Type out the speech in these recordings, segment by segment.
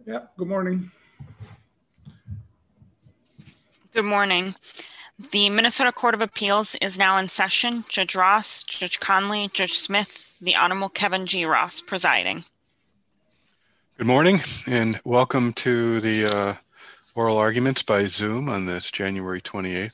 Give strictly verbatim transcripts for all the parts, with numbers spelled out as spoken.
Yeah, good morning. Good morning. The Minnesota Court of Appeals is now in session. Judge Ross, Judge Conley, Judge Smith, the Honorable Kevin G. Ross presiding. Good morning and welcome to the uh, oral arguments by Zoom on this January twenty-eighth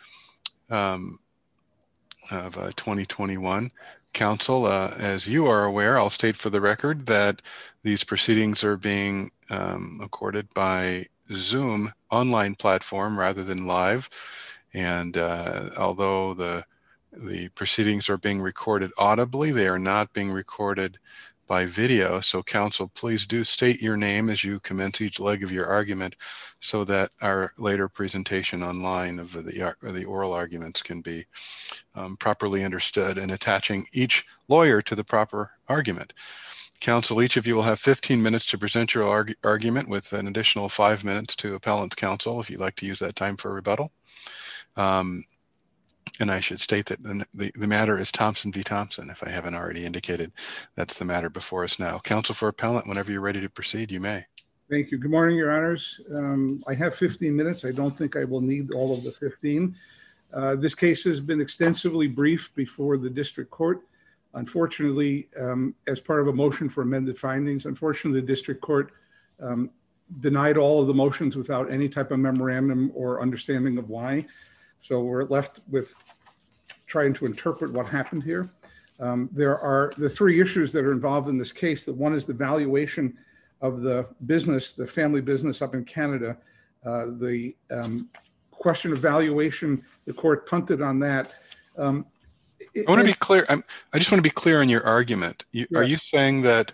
um, of uh, twenty twenty-one. Counsel, uh, as you are aware, I'll state for the record that these proceedings are being um, recorded by Zoom online platform rather than live. And uh, although the, the proceedings are being recorded audibly, they are not being recorded by video. So counsel, please do state your name as you commence each leg of your argument so that our later presentation online of the, the oral arguments can be um, properly understood and attaching each lawyer to the proper argument. Counsel, each of you will have fifteen minutes to present your arg argument with an additional five minutes to appellant's counsel if you'd like to use that time for rebuttal. Um, And I should state that the, the matter is Thompson v. Thompson, if I haven't already indicated. That's the matter before us now. Counsel for appellant, whenever you're ready to proceed, you may. Thank you. Good morning, Your Honors. Um, I have fifteen minutes. I don't think I will need all of the fifteen. Uh, this case has been extensively briefed before the district court. Unfortunately, um, as part of a motion for amended findings, unfortunately, the district court um, denied all of the motions without any type of memorandum or understanding of why. So we're left with trying to interpret what happened here. Um, there are the three issues that are involved in this case. The one is the valuation of the business, the family business up in Canada. Uh, the um, question of valuation, the court punted on that. Um, I want to be clear. I'm, I just want to be clear on your argument. You, yeah. Are you saying that,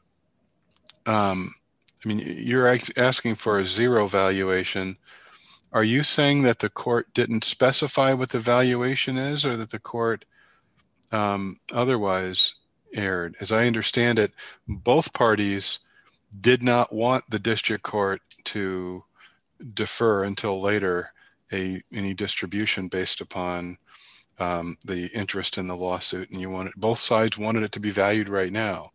um, I mean, you're asking for a zero valuation. Are you saying that the court didn't specify what the valuation is, or that the court um, otherwise erred? As I understand it, both parties did not want the district court to defer until later a any distribution based upon um, the interest in the lawsuit, and you wanted both sides wanted it to be valued right now.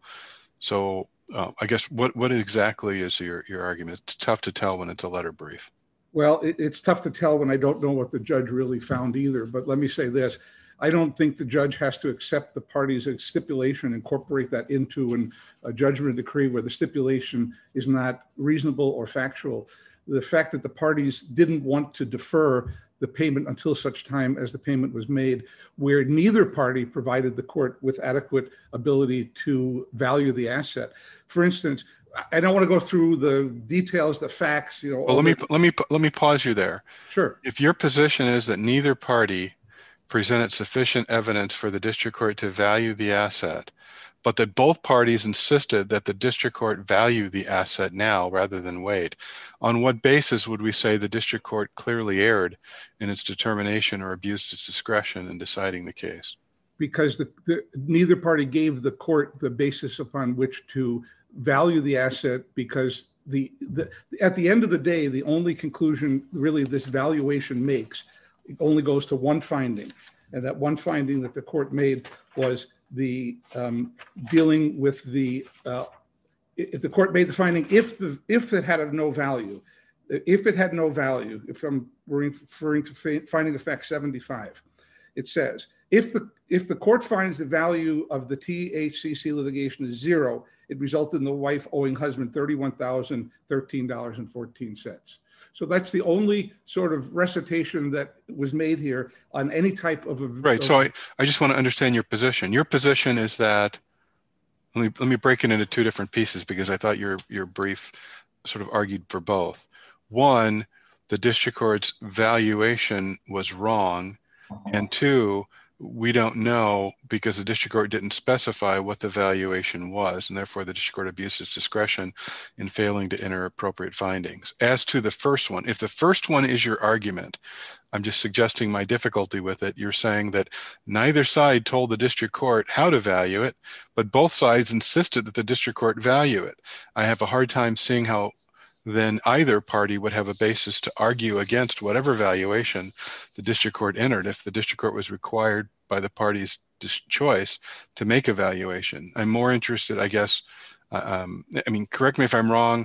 So uh, I guess what what exactly is your your argument? It's tough to tell when it's a letter brief. Well, it, it's tough to tell when I don't know what the judge really found either. But let me say this. I don't think the judge has to accept the party's stipulation, incorporate that into an, a judgment decree where the stipulation is not reasonable or factual. The fact that the parties didn't want to defer the payment until such time as the payment was made, where neither party provided the court with adequate ability to value the asset. For instance, I don't want to go through the details, the facts, you know. Well, let me let me let me pause you there. Sure. If your position is that neither party presented sufficient evidence for the district court to value the asset, but that both parties insisted that the district court value the asset now rather than wait, on what basis would we say the district court clearly erred in its determination or abused its discretion in deciding the case? Because the, the, neither party gave the court the basis upon which to value the asset, because the, the at the end of the day, the only conclusion really this valuation makes, it only goes to one finding. And that one finding that the court made was the um, dealing with the, uh, if the court made the finding, if the, if it had no value, if it had no value, if I'm referring to finding of fact seventy-five, it says, if the, if the court finds the value of the T H C C litigation is zero, it resulted in the wife owing husband thirty-one thousand thirteen dollars and fourteen cents. So that's the only sort of recitation that was made here on any type of a... Right, so I, I just want to understand your position. Your position is that, let me, let me break it into two different pieces because I thought your, your brief sort of argued for both. One, the district court's valuation was wrong, and two, we don't know because the district court didn't specify what the valuation was, and therefore the district court abused its discretion in failing to enter appropriate findings. As to the first one, if the first one is your argument, I'm just suggesting my difficulty with it. You're saying that neither side told the district court how to value it, but both sides insisted that the district court value it. I have a hard time seeing how then either party would have a basis to argue against whatever valuation the district court entered if the district court was required by the party's choice to make a valuation. I'm more interested, I guess, uh, um, I mean, correct me if I'm wrong,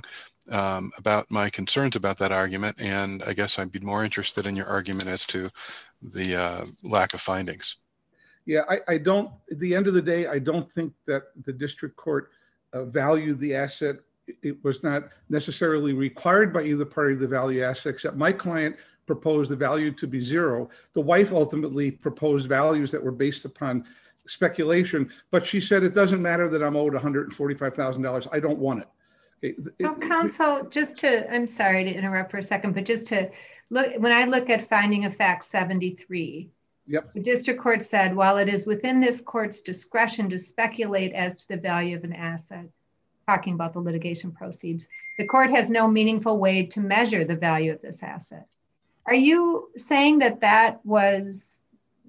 um, about my concerns about that argument, and I guess I'd be more interested in your argument as to the uh, lack of findings. Yeah, I, I don't, at the end of the day, I don't think that the district court uh, valued the asset. It was not necessarily required by either party to value asset, except my client proposed the value to be zero. The wife ultimately proposed values that were based upon speculation, but she said, it doesn't matter that I'm owed one hundred forty-five thousand dollars. I don't want it. Okay. So counsel, just to, I'm sorry to interrupt for a second, but just to look, when I look at finding of fact seventy-three, yep. The district court said, while it is within this court's discretion to speculate as to the value of an asset, talking about the litigation proceeds, the court has no meaningful way to measure the value of this asset. Are you saying that that was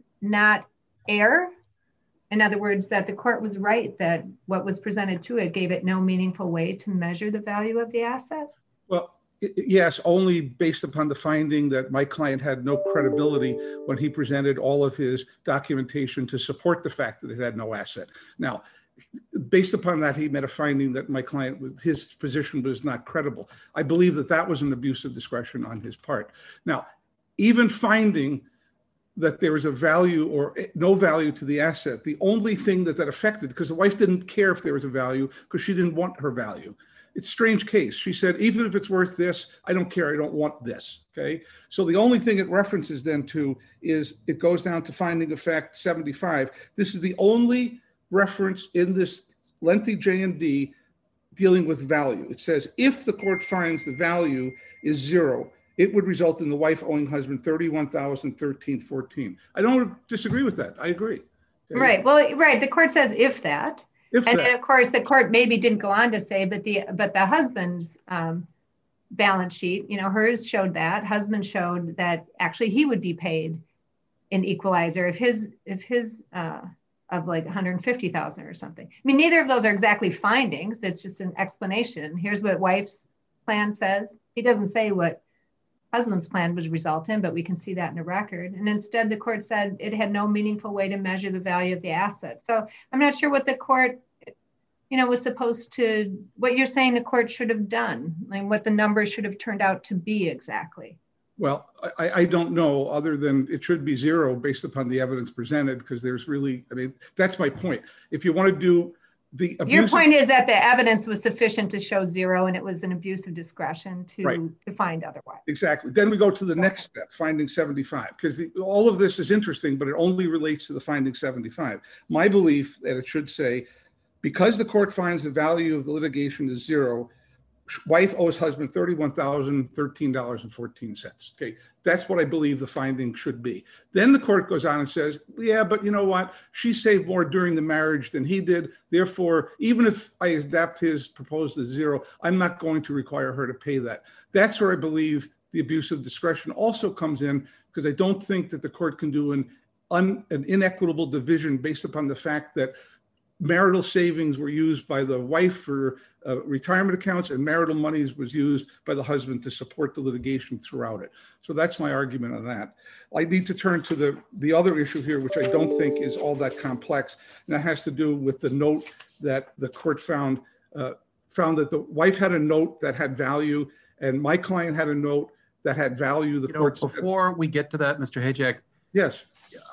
not error? In other words, that the court was right, that what was presented to it gave it no meaningful way to measure the value of the asset? Well, yes, only based upon the finding that my client had no credibility when he presented all of his documentation to support the fact that it had no asset. Now, based upon that, he made a finding that my client, his position was not credible. I believe that that was an abuse of discretion on his part. Now, even finding that there was a value or no value to the asset, the only thing that that affected, because the wife didn't care if there was a value because she didn't want her value. It's a strange case. She said, even if it's worth this, I don't care. I don't want this. Okay. So the only thing it references then to is it goes down to finding of fact seventy-five. This is the only reference in this lengthy J and D dealing with value. It says, if the court finds the value is zero, it would result in the wife owing husband thirty-one thousand thirteen fourteen. I don't disagree with that. I agree. Okay? Right. Well, right. The court says if that. If and that. then, of course, the court maybe didn't go on to say, but the but the husband's um, balance sheet, you know, hers showed that. Husband showed that actually he would be paid an equalizer if his if his uh, of like one hundred fifty thousand or something. I mean, neither of those are exactly findings. It's just an explanation. Here's what wife's plan says. He doesn't say what husband's plan would result in, but we can see that in the record. And instead, the court said it had no meaningful way to measure the value of the asset. So I'm not sure what the court, you know, was supposed to, what you're saying the court should have done, like what the numbers should have turned out to be exactly. Well, I, I don't know, other than it should be zero based upon the evidence presented, because there's really, I mean, that's my point. If you want to do the abuse. Your point is that the evidence was sufficient to show zero and it was an abuse of discretion to, right. to find otherwise. Exactly. Then we go to the next step, finding seventy-five, because all of this is interesting, but it only relates to the finding seventy-five. My belief that it should say, because the court finds the value of the litigation is zero, wife owes husband thirty-one thousand thirteen dollars and fourteen cents. Okay, that's what I believe the finding should be. Then the court goes on and says, yeah, but you know what? She saved more during the marriage than he did. Therefore, even if I adapt his proposed to zero, I'm not going to require her to pay that. That's where I believe the abuse of discretion also comes in, because I don't think that the court can do an, un, an inequitable division based upon the fact that marital savings were used by the wife for uh, retirement accounts and marital monies was used by the husband to support the litigation throughout it. So that's my argument on that. I need to turn to the, the other issue here, which I don't think is all that complex. And that has to do with the note that the court found, uh, found that the wife had a note that had value and my client had a note that had value. The you court know, before said, we get to that, Mister Hajek. Yes.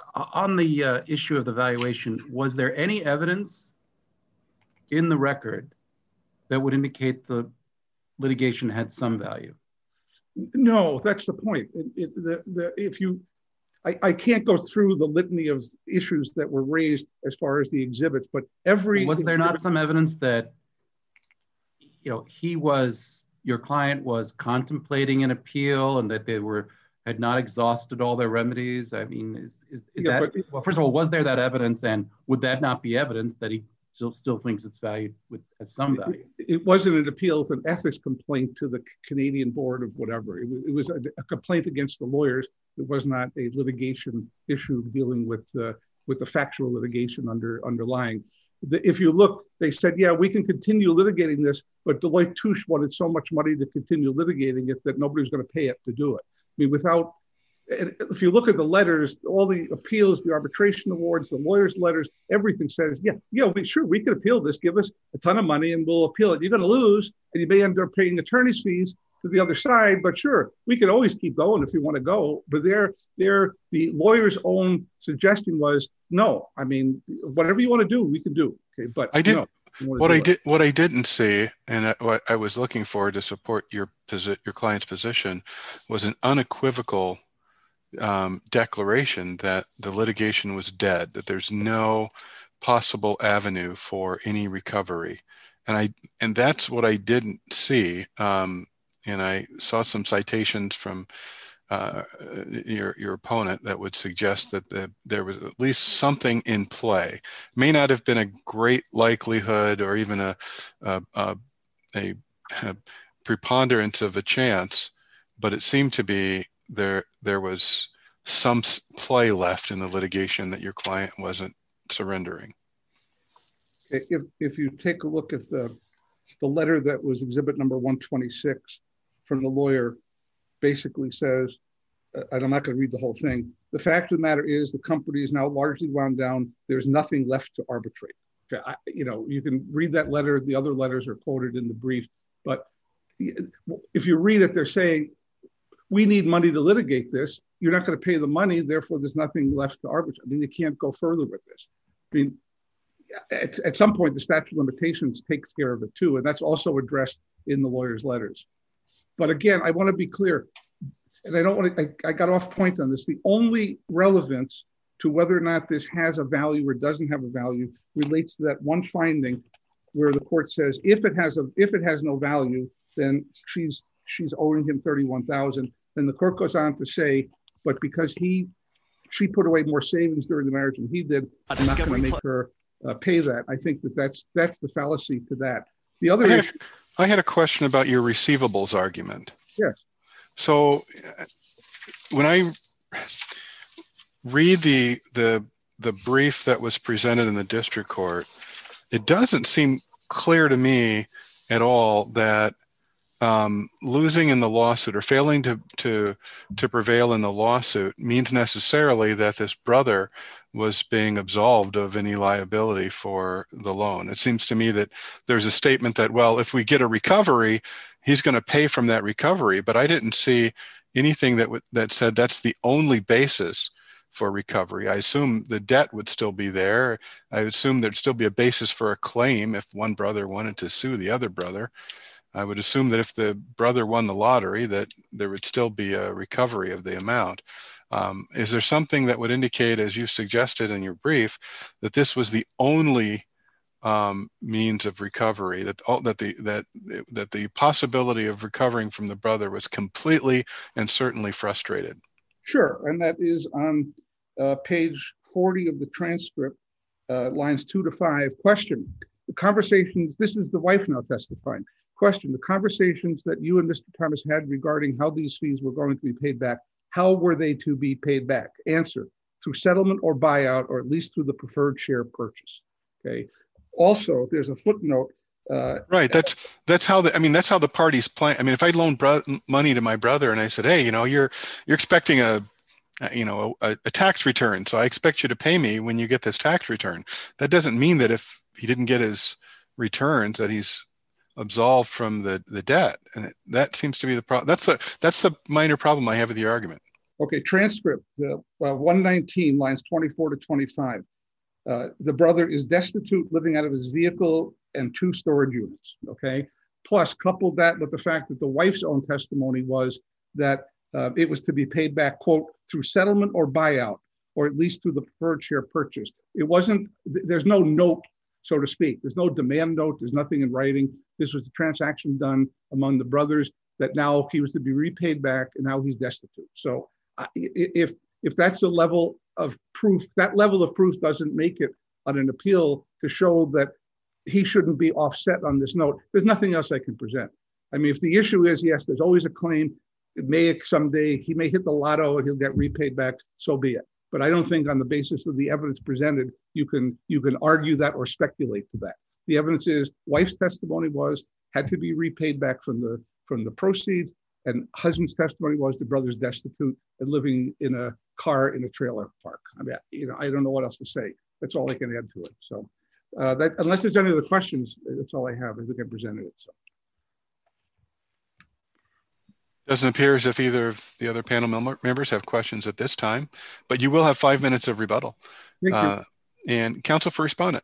On the uh, issue of the valuation, was there any evidence in the record that would indicate the litigation had some value? No, that's the point. It, it, the, the, if you, I, I can't go through the litany of issues that were raised as far as the exhibits, but every- Was there not some evidence that, you know, he was, your client was contemplating an appeal and that they were, had not exhausted all their remedies? I mean, is, is, is yeah, that, but, well, first of all, was there that evidence, and would that not be evidence that he still still thinks it's valued with as some value? It, it wasn't an appeal, it's an ethics complaint to the Canadian board of whatever. It, it was a, a complaint against the lawyers. It was not a litigation issue dealing with the, with the factual litigation under underlying. The, if you look, they said, yeah, we can continue litigating this, but Deloitte Touche wanted so much money to continue litigating it that nobody was going to pay it to do it. I mean, without And if you look at the letters, all the appeals, the arbitration awards, the lawyers' letters, everything says, yeah, yeah, we sure we could appeal this. Give us a ton of money and we'll appeal it. You're going to lose, and you may end up paying attorney's fees to the other side. But sure, we can always keep going if you want to go. But there, there, the lawyer's own suggestion was, no. I mean, whatever you want to do, we can do. Okay, but I did. No. What I did, what I didn't see, and I, what I was looking for to support your posi- your client's position, was an unequivocal um, declaration that the litigation was dead, that there's no possible avenue for any recovery, and I and that's what I didn't see. Um, and I saw some citations from uh, your your opponent that would suggest that the, there was at least something in play. May not have been a great likelihood or even a a, a, a, a preponderance of a chance, but it seemed to be there there was some play left in the litigation that your client wasn't surrendering. If if you take a look at the the letter that was exhibit number one twenty-six from the lawyer, basically says, uh, and I'm not going to read the whole thing. The fact of the matter is the company is now largely wound down. There's nothing left to arbitrate. Okay, I, you know, you can read that letter. The other letters are quoted in the brief. But if you read it, they're saying, we need money to litigate this. You're not going to pay the money. Therefore, there's nothing left to arbitrate. I mean, you can't go further with this. I mean, at, at some point, the statute of limitations takes care of it too. And that's also addressed in the lawyer's letters. But again, I want to be clear, and I don't want to, I, I got off point on this. The only relevance to whether or not this has a value or doesn't have a value relates to that one finding where the court says, if it has a, if it has no value, then she's, she's owing him thirty-one thousand dollars. Then the court goes on to say, but because he, she put away more savings during the marriage than he did, I'm not going to make her uh, pay that. I think that that's, that's the fallacy to that. The other I had, issue, a, I had a question about your receivables argument. Yes. So when I read the, the, the brief that was presented in the district court, it doesn't seem clear to me at all that um, losing in the lawsuit or failing to, to, to prevail in the lawsuit means necessarily that this brother was being absolved of any liability for the loan. It seems to me that there's a statement that, well, if we get a recovery, he's going to pay from that recovery. But I didn't see anything that w- that said that's the only basis for recovery. I assume the debt would still be there. I assume there'd still be a basis for a claim if one brother wanted to sue the other brother. I would assume that if the brother won the lottery, that there would still be a recovery of the amount. Um, is there something that would indicate, as you suggested in your brief, that this was the only um, means of recovery, that all, that the that that the possibility of recovering from the brother was completely and certainly frustrated? Sure, and that is on uh, page forty of the transcript, uh, lines two to five. Question: the conversations. This is the wife now testifying. Question: the conversations that you and Mister Thomas had regarding how these fees were going to be paid back. How were they to be paid back? Answer: through settlement or buyout, or at least through the preferred share purchase. Okay. Also, there's a footnote. Uh, right. That's that's how the. I mean, that's how the parties plan. I mean, if I loaned bro- money to my brother and I said, "Hey, you know, you're you're expecting a, you know, a, a tax return, so I expect you to pay me when you get this tax return." That doesn't mean that if he didn't get his returns, that he's absolved from the, the debt. And it, that seems to be the problem. That's the that's the minor problem I have with your argument. Okay, transcript uh, uh, one nineteen, lines twenty-four to twenty-five. Uh, the brother is destitute, living out of his vehicle and two storage units. Okay, plus couple that with the fact that the wife's own testimony was that uh, it was to be paid back, quote, through settlement or buyout, or at least through the preferred share purchase. It wasn't. There's no note, so to speak. There's no demand note. There's nothing in writing. This was a transaction done among the brothers that now he was to be repaid back, and now he's destitute. So uh, if if that's a level of proof, that level of proof doesn't make it on an appeal to show that he shouldn't be offset on this note. There's nothing else I can present. I mean, if the issue is, yes, there's always a claim, it may someday, he may hit the lotto and he'll get repaid back, so be it. But I don't think on the basis of the evidence presented, you can you can argue that or speculate to that. The evidence is wife's testimony was had to be repaid back from the from the proceeds, And husband's testimony was the brother's destitute and living in a car in a trailer park. I mean, you know, I don't know what else to say. That's all I can add to it. So uh, that, unless there's any other questions, that's all I have. I think I presented it. So. Doesn't appear as if either of the other panel mem members have questions at this time, but you will have five minutes of rebuttal. Thank you. Uh, and counsel for respondent.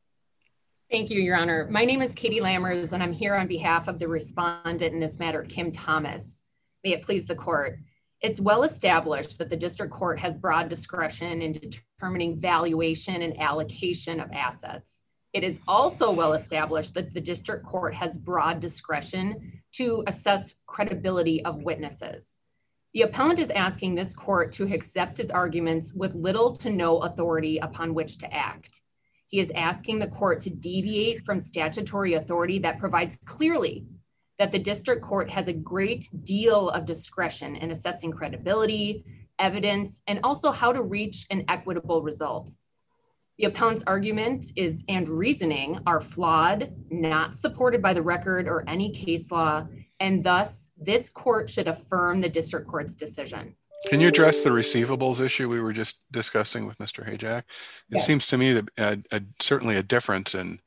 Thank you, Your Honor. My name is Katie Lammers, and I'm here on behalf of the respondent in this matter, Kim Thomas. May it please the court. It's well established that the district court has broad discretion in determining valuation and allocation of assets. It is also well established that the district court has broad discretion to assess credibility of witnesses. The appellant is asking this court to accept his arguments with little to no authority upon which to act. He is asking the court to deviate from statutory authority that provides clearly that the district court has a great deal of discretion in assessing credibility, evidence, and also how to reach an equitable result. The appellant's argument is and reasoning are flawed, not supported by the record or any case law, and thus this court should affirm the district court's decision. Can you address the receivables issue we were just discussing with Mister Hayjack? It Yes. seems to me that uh, a, certainly a difference in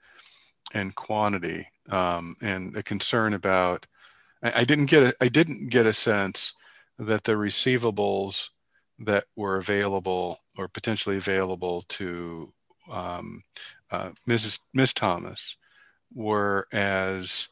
in quantity um, and a concern about. I, I didn't get a I didn't get a sense that the receivables that were available or potentially available to um, uh, Missus Miz Thomas were as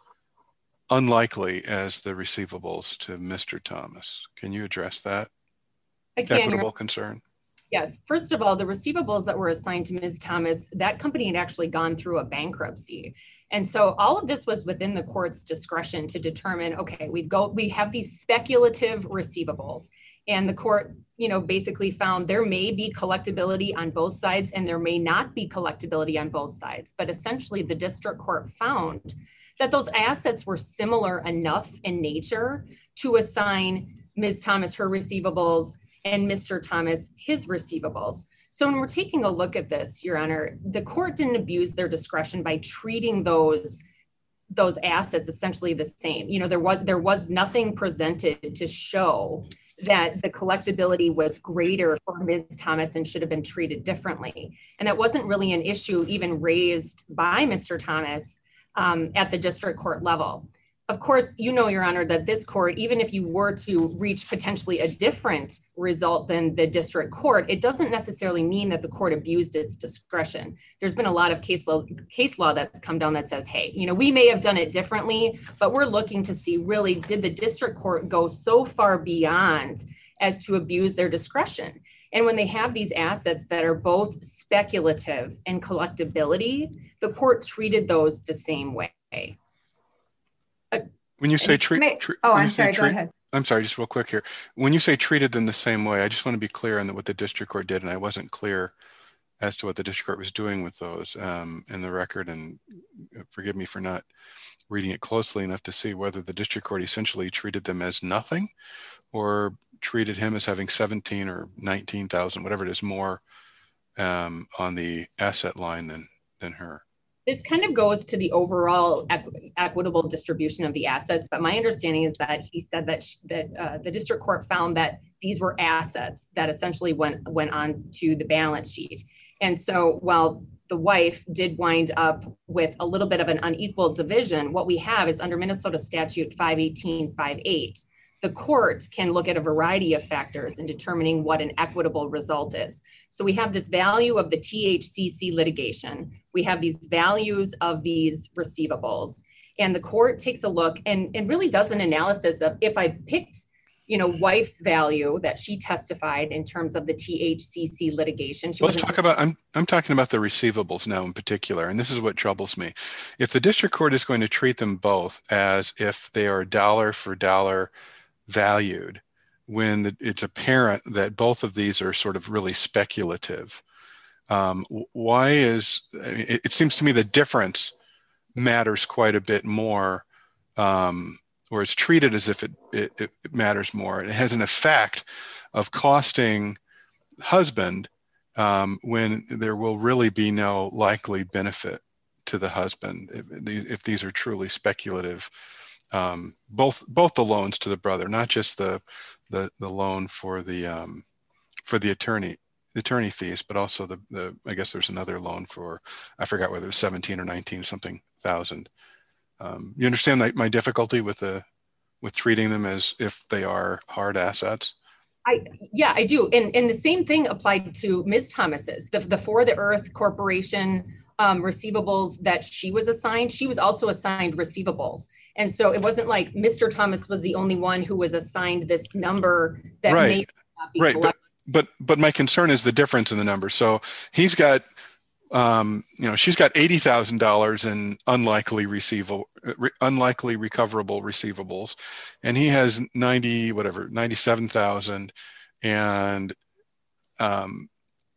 unlikely as the receivables to Mister Thomas. Can you address that? Again, Equitable concern. yes. First of all, the receivables that were assigned to Miz Thomas, that company had actually gone through a bankruptcy. And so all of this was within the court's discretion to determine, okay, we go, we have these speculative receivables. And the court, you know, basically found there may be collectability on both sides and there may not be collectability on both sides. But essentially the district court found that those assets were similar enough in nature to assign Miz Thomas her receivables and Mister Thomas his receivables. So when we're taking a look at this, Your Honor, the court didn't abuse their discretion by treating those those assets essentially the same. You know, there was there was nothing presented to show that the collectability was greater for Miz Thomas and should have been treated differently. And that wasn't really an issue even raised by Mister Thomas um, at the district court level. Of course, you know, Your Honor, that this court, even if you were to reach potentially a different result than the district court, it doesn't necessarily mean that the court abused its discretion. There's been a lot of case law, case law that's come down that says, hey, you know, we may have done it differently, but we're looking to see really, did the district court go so far beyond as to abuse their discretion? And when they have these assets that are both speculative and collectability, the court treated those the same way. When you say treat, May- tre- oh, when I'm you say sorry, go treat- ahead. I'm sorry, just real quick here. When you say treated them the same way, I just want to be clear on what the district court did, and I wasn't clear as to what the district court was doing with those um, in the record, and forgive me for not reading it closely enough to see whether the district court essentially treated them as nothing or treated him as having seventeen or nineteen thousand, whatever it is, more um, on the asset line than, than her. This kind of goes to the overall equ- equitable distribution of the assets, but my understanding is that he said that sh- that uh, the district court found that these were assets that essentially went went on to the balance sheet. And so while the wife did wind up with a little bit of an unequal division, what we have is under Minnesota statute five eighteen five eight, the court can look at a variety of factors in determining what an equitable result is. So we have this value of the T H C C litigation. We have these values of these receivables. And the court takes a look and, and really does an analysis of if I picked, you know, wife's value that she testified in terms of the T H C C litigation. She Let's talk about, I'm, I'm talking about the receivables now in particular, and this is what troubles me. If the district court is going to treat them both as if they are dollar for dollar valued, when it's apparent that both of these are sort of really speculative, um, why is, it, it seems to me the difference matters quite a bit more, um, or it's treated as if it, it, it matters more. It has an effect of costing husband um, when there will really be no likely benefit to the husband if, if these are truly speculative um, both both the loans to the brother, not just the the the loan for the um, for the attorney attorney fees, but also the the I guess there's another loan for, I forgot whether it's seventeen or nineteen something thousand. Um, you understand my, my difficulty with the with treating them as if they are hard assets? I, yeah, I do. And, and the same thing applied to Miz Thomas's, the, the For the Earth Corporation um, receivables that she was assigned. She was also assigned receivables. And so it wasn't like Mister Thomas was the only one who was assigned this number that right. may not be right. collected. But, but, but my concern is the difference in the numbers. So he's got, um, you know, she's got eighty thousand dollars in unlikely receivable, re, unlikely recoverable receivables, and he has ninety, whatever, ninety-seven thousand, and, um,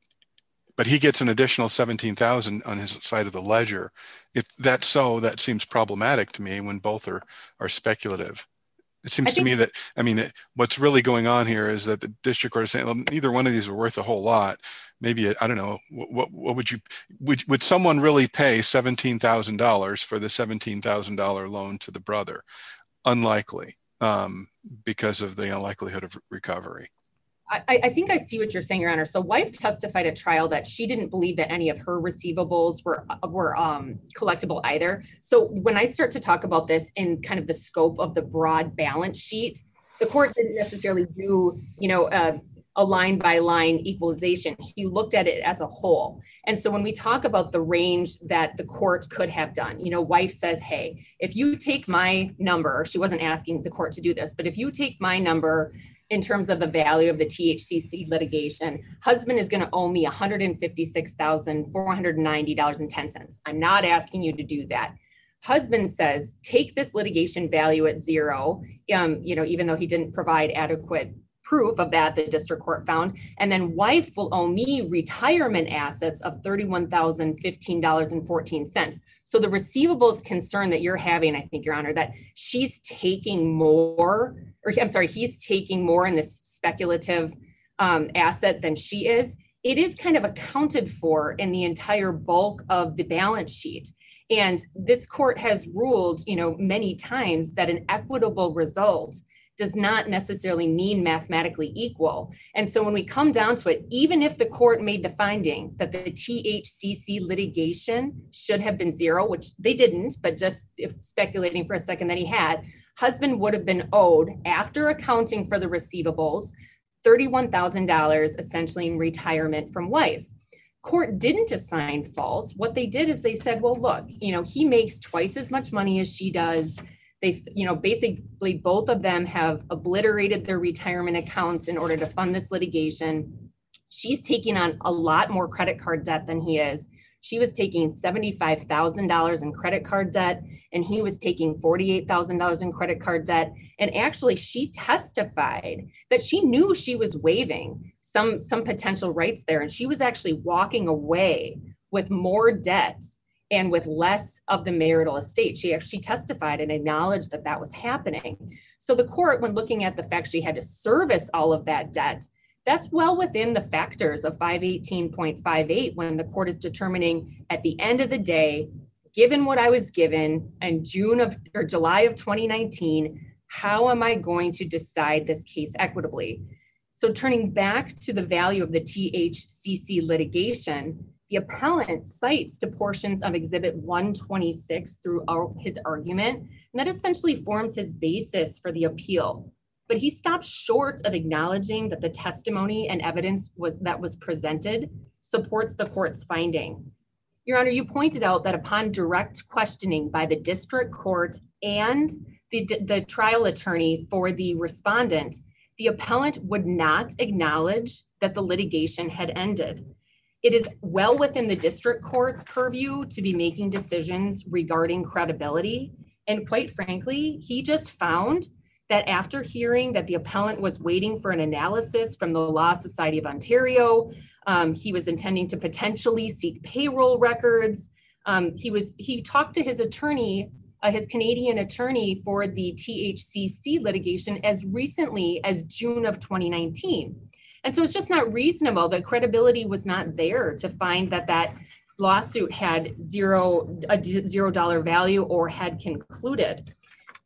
but he gets an additional seventeen thousand on his side of the ledger. If that's so, that seems problematic to me when both are, are speculative. It seems to me that, I mean, it, what's really going on here is that the district court is saying, well, neither one of these are worth a whole lot. Maybe, I don't know, what, what, what would you, would, would someone really pay seventeen thousand dollars for the seventeen thousand dollars loan to the brother? Unlikely, um, because of the unlikelihood of recovery. I, I think I see what you're saying, Your Honor. So wife testified at trial that she didn't believe that any of her receivables were were um, collectible either. So when I start to talk about this in kind of the scope of the broad balance sheet, the court didn't necessarily do, you know, uh, a line by line equalization. He looked at it as a whole. And so when we talk about the range that the court could have done, you know, wife says, hey, if you take my number, she wasn't asking the court to do this, but if you take my number in terms of the value of the T H C C litigation, husband is going to owe me one hundred fifty-six thousand four hundred ninety dollars and ten cents. I'm not asking you to do that. Husband says, take this litigation value at zero, um, you know, even though he didn't provide adequate proof of that, the district court found, and then wife will owe me retirement assets of thirty-one thousand fifteen dollars and fourteen cents. So the receivables concern that you're having, I think, Your Honor, that she's taking more, or I'm sorry, he's taking more in this speculative um, asset than she is, it is kind of accounted for in the entire bulk of the balance sheet. And this court has ruled, you know, many times that an equitable result does not necessarily mean mathematically equal. And so when we come down to it, even if the court made the finding that the T H C C litigation should have been zero, which they didn't, but just if speculating for a second that he had, husband would have been owed, after accounting for the receivables, thirty-one thousand dollars essentially in retirement from wife. Court didn't assign fault. What they did is they said, well, look, you know, he makes twice as much money as she does. They, you know, basically both of them have obliterated their retirement accounts in order to fund this litigation. She's taking on a lot more credit card debt than he is. She was taking seventy-five thousand dollars in credit card debt, and he was taking forty-eight thousand dollars in credit card debt. And actually, she testified that she knew she was waiving some, some potential rights there, and she was actually walking away with more debt and with less of the marital estate. She actually testified and acknowledged that that was happening. So the court, when looking at the fact she had to service all of that debt, that's well within the factors of five eighteen point five eight when the court is determining at the end of the day, given what I was given in June of or July of twenty nineteen, how am I going to decide this case equitably? So turning back to the value of the T H C C litigation, the appellant cites to portions of Exhibit one twenty-six throughout his argument, and that essentially forms his basis for the appeal. But he stops short of acknowledging that the testimony and evidence was, that was presented supports the court's finding. Your Honor, you pointed out that upon direct questioning by the district court and the, the trial attorney for the respondent, the appellant would not acknowledge that the litigation had ended. It is well within the district court's purview to be making decisions regarding credibility. And quite frankly, he just found that after hearing that the appellant was waiting for an analysis from the Law Society of Ontario, um, he was intending to potentially seek payroll records. Um, he was he talked to his attorney, uh, his Canadian attorney for the T H C C litigation as recently as June of twenty nineteen. And so it's just not reasonable that credibility was not there to find that that lawsuit had zero, a zero dollar value or had concluded.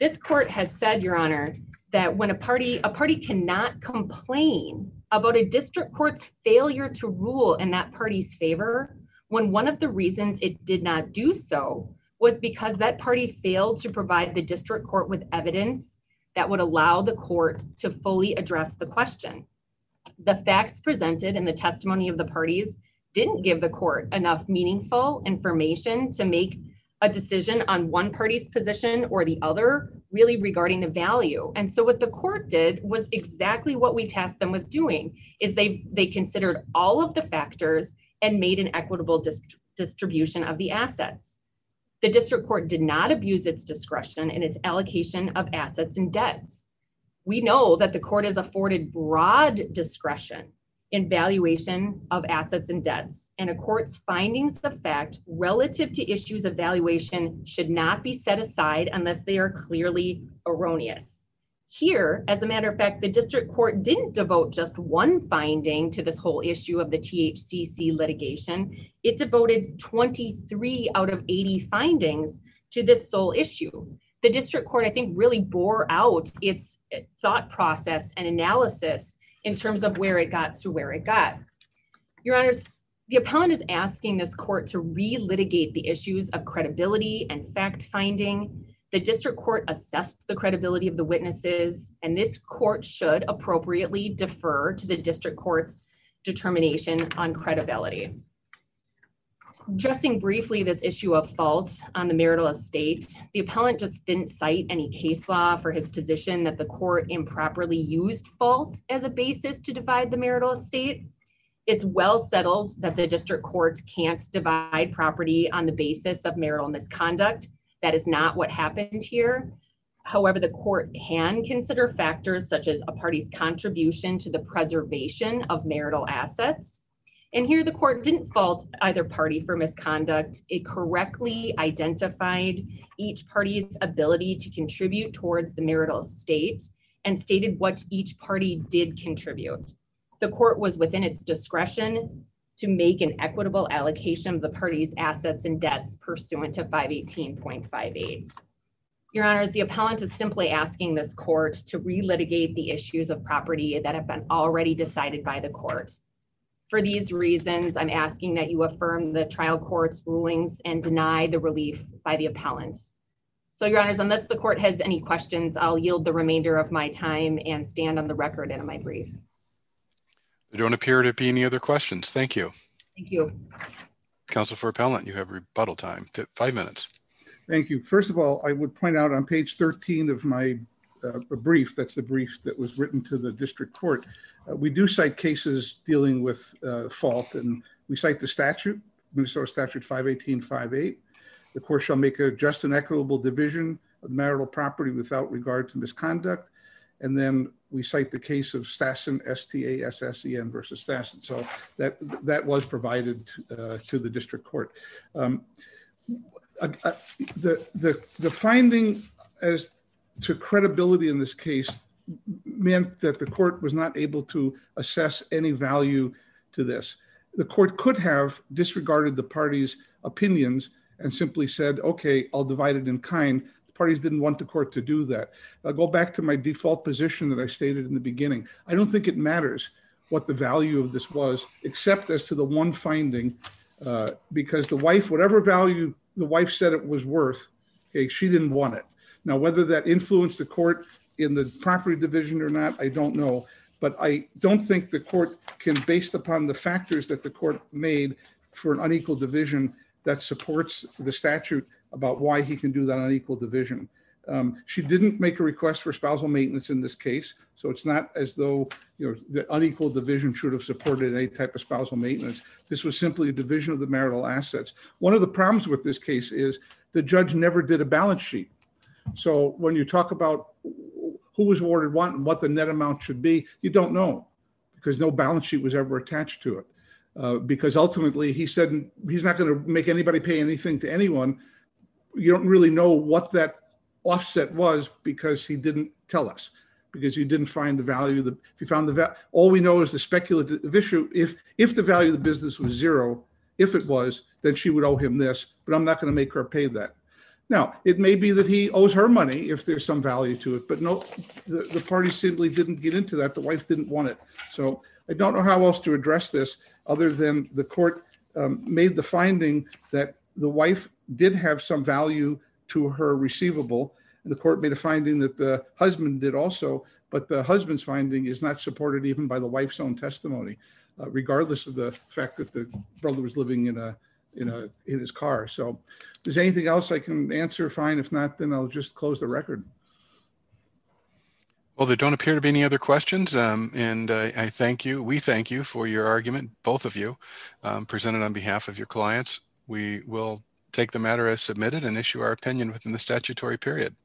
This court has said, Your Honor, that when a party, a party cannot complain about a district court's failure to rule in that party's favor, when one of the reasons it did not do so was because that party failed to provide the district court with evidence that would allow the court to fully address the question. The facts presented in the testimony of the parties didn't give the court enough meaningful information to make a decision on one party's position or the other, really regarding the value. And so what the court did was exactly what we tasked them with doing, is they they considered all of the factors and made an equitable dist- distribution of the assets. The district court did not abuse its discretion in its allocation of assets and debts. We know that the court is afforded broad discretion in valuation of assets and debts, and a court's findings of fact relative to issues of valuation should not be set aside unless they are clearly erroneous. Here, as a matter of fact, the district court didn't devote just one finding to this whole issue of the T H C C litigation. It devoted twenty-three out of eighty findings to this sole issue. The district court, I think, really bore out its thought process and analysis in terms of where it got to where it got. Your Honors, the appellant is asking this court to relitigate the issues of credibility and fact-finding. The district court assessed the credibility of the witnesses, and this court should appropriately defer to the district court's determination on credibility. Addressing briefly this issue of fault on the marital estate, the appellant just didn't cite any case law for his position that the court improperly used fault as a basis to divide the marital estate. It's well settled that the district courts can't divide property on the basis of marital misconduct. That is not what happened here. However, the court can consider factors such as a party's contribution to the preservation of marital assets. And here the court didn't fault either party for misconduct. It correctly identified each party's ability to contribute towards the marital estate and stated what each party did contribute. The court was within its discretion to make an equitable allocation of the party's assets and debts pursuant to five eighteen point five eight. Your Honors, the appellant is simply asking this court to relitigate the issues of property that have been already decided by the court. For these reasons, I'm asking that you affirm the trial court's rulings and deny the relief by the appellant. So, Your Honors, unless the court has any questions, I'll yield the remainder of my time and stand on the record in my brief. There don't appear to be any other questions. Thank you. Thank you. Counsel for appellant, you have rebuttal time, five minutes. Thank you. First of all, I would point out on page thirteen of my uh, brief, that's the brief that was written to the district court, uh, we do cite cases dealing with uh, fault, and we cite the statute, Minnesota Statute five eighteen point five eight. The court shall make a just and equitable division of marital property without regard to misconduct. And then we cite the case of Stassen, S T A S S E N versus Stassen. So that that was provided uh, to the district court. Um, uh, uh, the, the, the finding as to credibility in this case meant that the court was not able to assess any value to this. The court could have disregarded the parties' opinions and simply said, okay, I'll divide it in kind. The parties didn't want the court to do that. I'll go back to my default position that I stated in the beginning. I don't think it matters what the value of this was, except as to the one finding, uh, because the wife, whatever value the wife said it was worth, okay, she didn't want it. Now, whether that influenced the court in the property division or not, I don't know. But I don't think the court can, based upon the factors that the court made for an unequal division, that supports the statute about why he can do that unequal division. Um, she didn't make a request for spousal maintenance in this case, so it's not as though you know the unequal division should have supported any type of spousal maintenance. This was simply a division of the marital assets. One of the problems with this case is the judge never did a balance sheet. So when you talk about who was awarded what and what the net amount should be, you don't know because no balance sheet was ever attached to it. Uh, because ultimately he said he's not going to make anybody pay anything to anyone. You don't really know what that offset was because he didn't tell us, because you didn't find the value of the, if you found the value, all we know is the speculative issue. If, if the value of the business was zero, if it was, then she would owe him this, but I'm not going to make her pay that. Now, it may be that he owes her money if there's some value to it, but no, the, the parties simply didn't get into that. The wife didn't want it. So I don't know how else to address this other than the court um, made the finding that the wife did have some value to her receivable. And the court made a finding that the husband did also, but the husband's finding is not supported even by the wife's own testimony, uh, regardless of the fact that the brother was living in a in a in his car. So if there's anything else I can answer, fine. If not, then I'll just close the record. Well, there don't appear to be any other questions, um, and uh, I thank you. We thank you for your argument, both of you, um, presented on behalf of your clients. We will take the matter as submitted and issue our opinion within the statutory period.